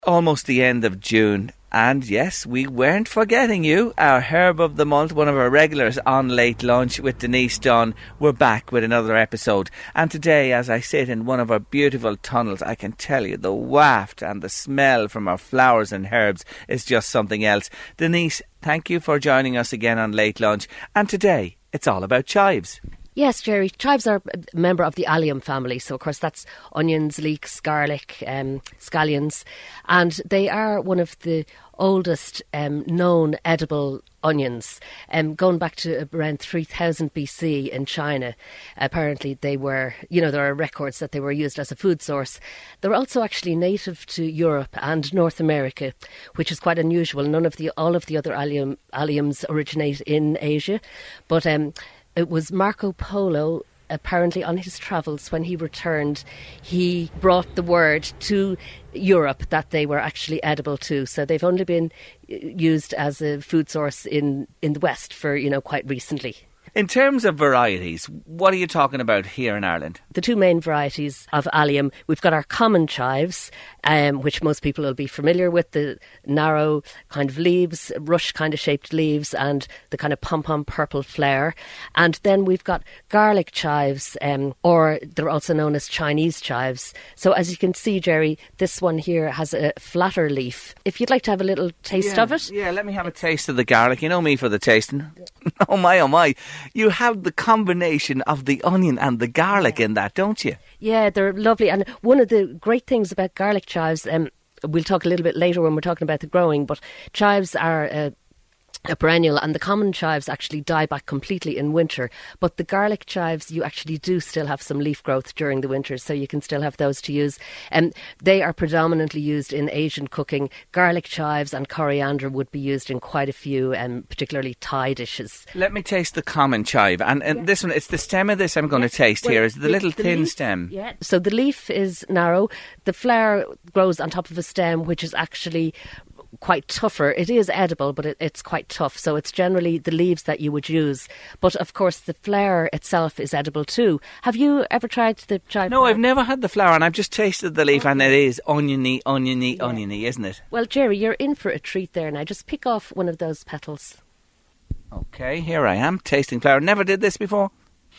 Almost the end of June, and yes, we weren't forgetting you. Our herb of the month, one of our regulars on Late Lunch with Denise Dunn. We're back with another episode, and today, as I sit in one of our beautiful tunnels, I can tell you the waft and the smell from our flowers and herbs is just something else. Denise, thank you for joining us again on Late Lunch, and today it's all about chives. Yes, Jerry, chives are a member of the allium family. So, of course, that's onions, leeks, garlic, scallions. And they are one of the oldest known edible onions. Going back to around 3000 BC in China, apparently they were, there are records that they were used as a food source. They're also actually native to Europe and North America, which is quite unusual. All of the other alliums originate in Asia. But it was Marco Polo, apparently on his travels, when he returned, he brought the word to Europe that they were actually edible too. So they've only been used as a food source in the West for, quite recently. In terms of varieties, what are you talking about here in Ireland? The two main varieties of allium, we've got our common chives, which most people will be familiar with, the narrow kind of leaves, rush kind of shaped leaves, and the kind of pom-pom purple flare. And then we've got garlic chives, or they're also known as Chinese chives. So as you can see, Jerry, this one here has a flatter leaf. If you'd like to have a little taste of it. Yeah, let me have a taste of the garlic. You know me for the tasting. Oh my, oh my. You have the combination of the onion and the garlic in that, don't you? Yeah, they're lovely. And one of the great things about garlic chives, we'll talk a little bit later when we're talking about the growing, but chives are a perennial, and the common chives actually die back completely in winter. But the garlic chives, you actually do still have some leaf growth during the winter, so you can still have those to use. They are predominantly used in Asian cooking. Garlic chives and coriander would be used in quite a few, particularly Thai dishes. Let me taste the common chive. And this one, it's the stem of this I'm going to taste here. Is the little thin leaf, stem. Yeah. So the leaf is narrow. The flower grows on top of a stem, which is actually quite tougher. It is edible, but it's quite tough. So it's generally the leaves that you would use. But of course, the flower itself is edible too. Have you ever tried the chive? No, I've never had the flower, and I've just tasted the leaf, and it is oniony, isn't it? Well, Jerry, you're in for a treat there now. Just pick off one of those petals. Okay, here I am, tasting flower. Never did this before.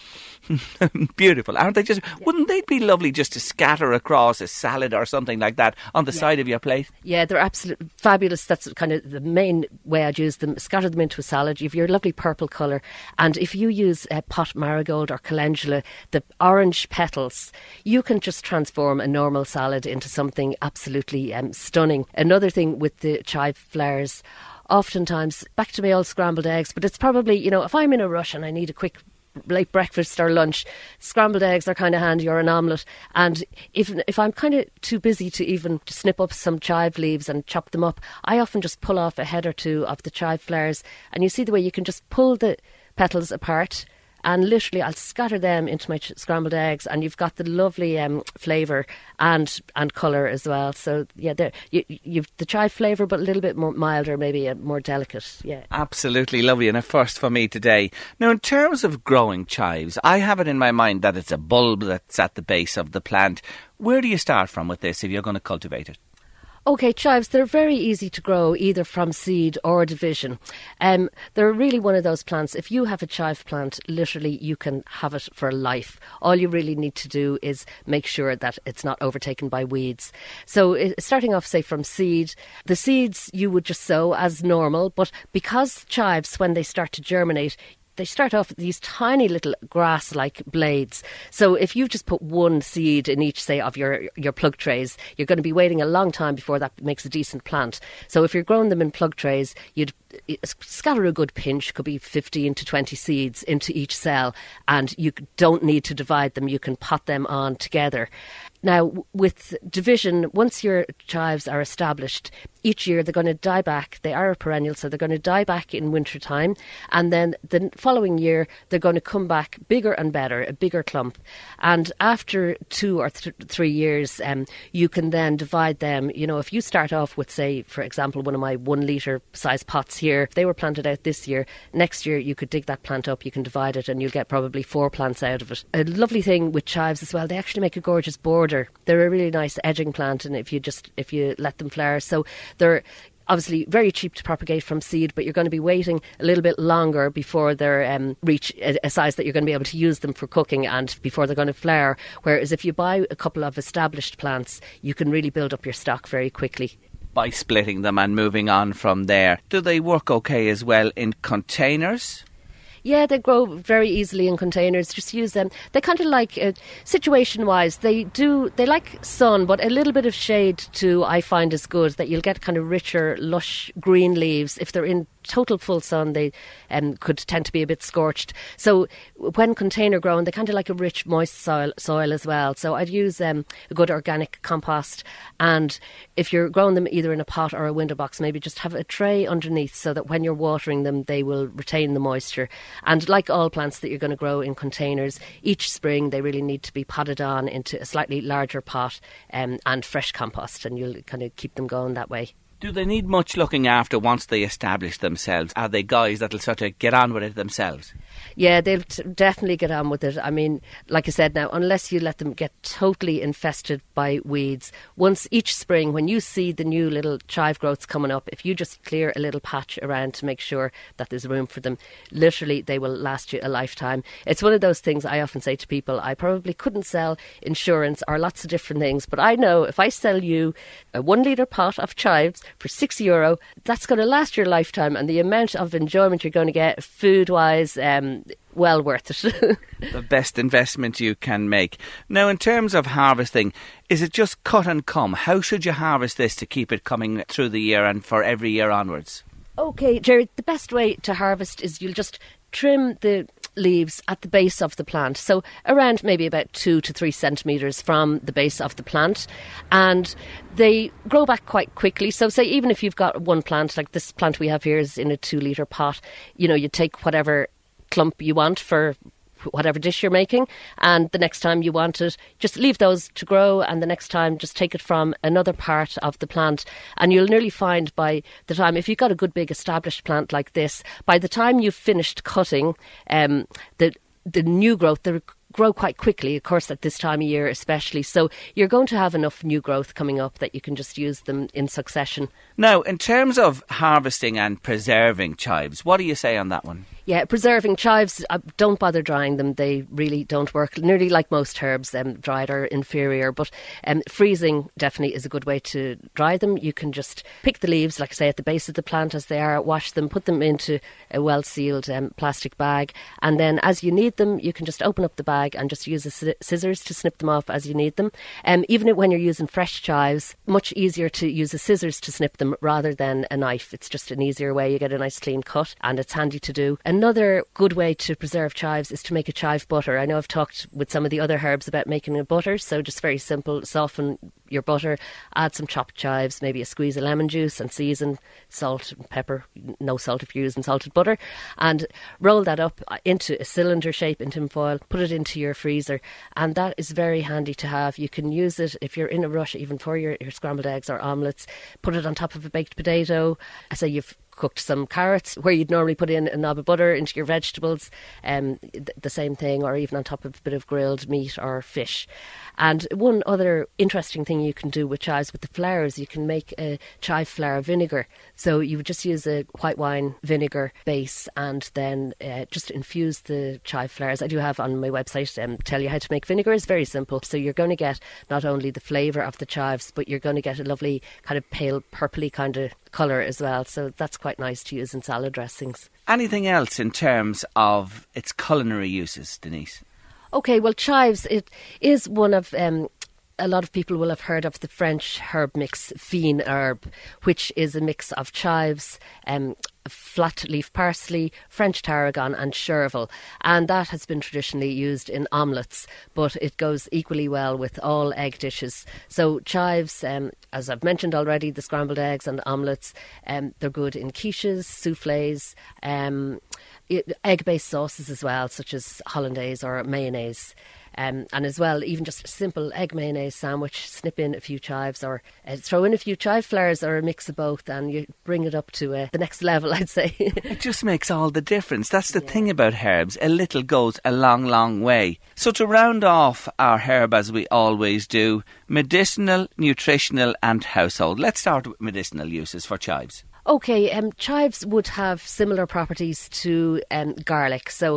Beautiful, aren't they? Wouldn't they be lovely just to scatter across a salad or something like that on the side of your plate? Yeah, they're absolutely fabulous. That's kind of the main way I'd use them. Scatter them into a salad. You have your lovely purple colour, and if you use pot marigold or calendula, the orange petals, you can just transform a normal salad into something absolutely stunning. Another thing with the chive flowers, oftentimes, back to my old scrambled eggs, but it's probably, if I'm in a rush and I need a quick late breakfast or lunch, scrambled eggs are kind of handy, or an omelette. And if I'm kind of too busy to even snip up some chive leaves and chop them up, I often just pull off a head or two of the chive flowers, and you see the way you can just pull the petals apart, and literally I'll scatter them into my scrambled eggs, and you've got the lovely flavour and colour as well. So yeah, you've the chive flavour, but a little bit more milder, maybe more delicate. Yeah, absolutely lovely, and a first for me today. Now, in terms of growing chives, I have it in my mind that it's a bulb that's at the base of the plant. Where do you start from with this if you're going to cultivate it? Okay, chives, they're very easy to grow either from seed or division. They're really one of those plants. If you have a chive plant, literally you can have it for life. All you really need to do is make sure that it's not overtaken by weeds. So starting off, say, from seed, the seeds you would just sow as normal, but because chives, when they start to germinate, they start off with these tiny little grass-like blades. So if you just put one seed in each, say, of your plug trays, you're going to be waiting a long time before that makes a decent plant. So if you're growing them in plug trays, you'd scatter a good pinch, could be 15 to 20 seeds into each cell, and you don't need to divide them. You can pot them on together. Now, with division, once your chives are established, each year they're going to die back. They are a perennial, so they're going to die back in winter time. And then the following year, they're going to come back bigger and better, a bigger clump. And after 2 or 3 years, you can then divide them. You know, if you start off with, say, for example, one of my 1 litre size pots here, if they were planted out this year, next year you could dig that plant up, you can divide it, and you'll get probably 4 plants out of it. A lovely thing with chives as well, they actually make a gorgeous border harder. They're a really nice edging plant, and if you let them flower, so they're obviously very cheap to propagate from seed, but you're going to be waiting a little bit longer before they reach a size that you're going to be able to use them for cooking and before they're going to flower. Whereas if you buy a couple of established plants, you can really build up your stock very quickly by splitting them and moving on from there. Do they work okay as well in containers? Yeah, they grow very easily in containers. Just use them. They kind of like, situation-wise, they like sun, but a little bit of shade too, I find, is good, that you'll get kind of richer, lush green leaves. If they're in total full sun, they could tend to be a bit scorched. So when container grown, they kind of like a rich, moist soil as well. So I'd use a good organic compost. And if you're growing them either in a pot or a window box, maybe just have a tray underneath so that when you're watering them, they will retain the moisture. And like all plants that you're going to grow in containers, each spring they really need to be potted on into a slightly larger pot and fresh compost, and you'll kind of keep them going that way. Do they need much looking after once they establish themselves? Are they guys that'll sort of get on with it themselves? Yeah, they'll definitely get on with it. I mean, like I said now, unless you let them get totally infested by weeds, once each spring, when you see the new little chive growths coming up, if you just clear a little patch around to make sure that there's room for them, literally they will last you a lifetime. It's one of those things I often say to people, I probably couldn't sell insurance or lots of different things, but I know if I sell you a 1 litre pot of chives for €6, that's going to last your lifetime, and the amount of enjoyment you're going to get food-wise, well worth it. The best investment you can make. Now, in terms of harvesting, is it just cut and come? How should you harvest this to keep it coming through the year and for every year onwards? OK, Jerry, the best way to harvest is you'll just trim the leaves at the base of the plant, so around maybe about 2 to 3 centimetres from the base of the plant, and they grow back quite quickly. So say even if you've got one plant, like this plant we have here is in a 2 litre pot, you take whatever clump you want for whatever dish you're making, and the next time you want it, just leave those to grow, and the next time just take it from another part of the plant, and you'll nearly find by the time, if you've got a good big established plant like this, by the time you've finished cutting, the new growth, they grow quite quickly, of course, at this time of year especially. So you're going to have enough new growth coming up that you can just use them in succession. Now, in terms of harvesting and preserving chives, what do you say on that one? Yeah, preserving chives, don't bother drying them. They really don't work. Nearly like most herbs, dried are inferior. But freezing definitely is a good way to dry them. You can just pick the leaves, like I say, at the base of the plant as they are, wash them, put them into a well-sealed plastic bag. And then as you need them, you can just open up the bag and just use scissors to snip them off as you need them. Even when you're using fresh chives, much easier to use the scissors to snip them rather than a knife. It's just an easier way. You get a nice clean cut, and it's handy to do. Another good way to preserve chives is to make a chive butter. I know I've talked with some of the other herbs about making a butter, so just very simple. Soften your butter, add some chopped chives, maybe a squeeze of lemon juice, and season, salt and pepper, no salt if you're using salted butter, and roll that up into a cylinder shape in tin foil, put it into your freezer, and that is very handy to have. You can use it if you're in a rush, even for your scrambled eggs or omelettes. Put it on top of a baked potato. I say you've cooked some carrots, where you'd normally put in a knob of butter into your vegetables, the same thing, or even on top of a bit of grilled meat or fish. And one other interesting thing you can do with chives, with the flowers, you can make a chive flower vinegar. So you would just use a white wine vinegar base and then just infuse the chive flowers. I do have on my website tell you how to make vinegar. It's very simple. So you're going to get not only the flavour of the chives, but you're going to get a lovely kind of pale purpley kind of colour as well. So that's quite nice to use in salad dressings. Anything else in terms of its culinary uses, Denise? OK, well, chives, it is one of... a lot of people will have heard of the French herb mix fine herb, which is a mix of chives, flat leaf parsley, French tarragon and chervil, and that has been traditionally used in omelettes, but it goes equally well with all egg dishes. So chives, as I've mentioned already, the scrambled eggs and omelettes, they're good in quiches, soufflés, egg-based sauces as well, such as hollandaise or mayonnaise. And as well, even just a simple egg mayonnaise sandwich, snip in a few chives or throw in a few chive flowers or a mix of both, and you bring it up to the next level, I'd say. It just makes all the difference. That's the thing about herbs. A little goes a long, long way. So to round off our herb, as we always do, medicinal, nutritional and household. Let's start with medicinal uses for chives. Okay, chives would have similar properties to garlic, so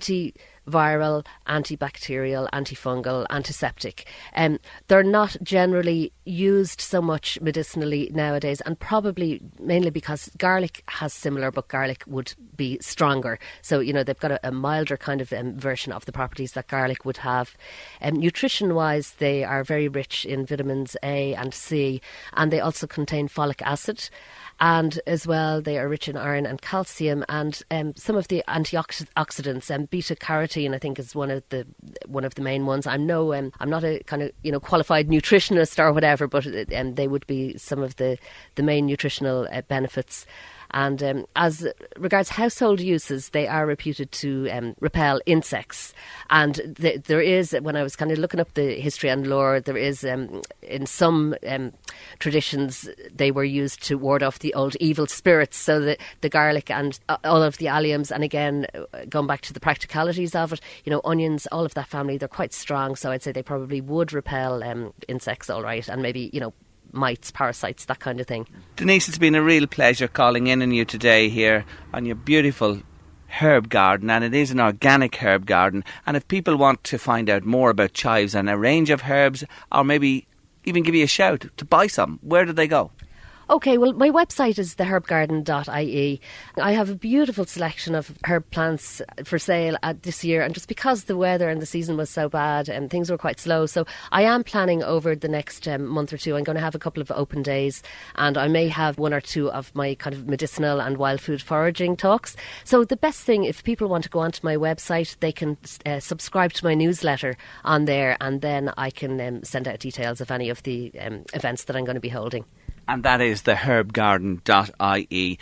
antiviral, antibacterial, antifungal, antiseptic. They're not generally used so much medicinally nowadays, and probably mainly because garlic has similar, but garlic would be stronger. So, they've got a milder kind of version of the properties that garlic would have. Nutrition-wise, they are very rich in vitamins A and C, and they also contain folic acid. And as well, they are rich in iron and calcium, and some of the antioxidants. Beta carotene, I think, is one of the main ones. I'm not a kind of qualified nutritionist or whatever, but they would be some of the main nutritional benefits. And as regards household uses, they are reputed to repel insects. And there is, when I was kind of looking up the history and lore, there is, in some traditions, they were used to ward off the old evil spirits. So the garlic and all of the alliums, and again, going back to the practicalities of it, onions, all of that family, they're quite strong. So I'd say they probably would repel insects all right, and maybe, mites, parasites, that kind of thing. Denise, it's been a real pleasure calling in on you today here on your beautiful herb garden, and it is an organic herb garden. And if people want to find out more about chives and a range of herbs, or maybe even give you a shout to buy some, where do they go? Okay, well, my website is theherbgarden.ie. I have a beautiful selection of herb plants for sale this year, and just because the weather and the season was so bad and things were quite slow, so I am planning over the next month or two, I'm going to have a couple of open days, and I may have one or two of my kind of medicinal and wild food foraging talks. So the best thing, if people want to go onto my website, they can subscribe to my newsletter on there, and then I can send out details of any of the events that I'm going to be holding. And that is theherbgarden.ie.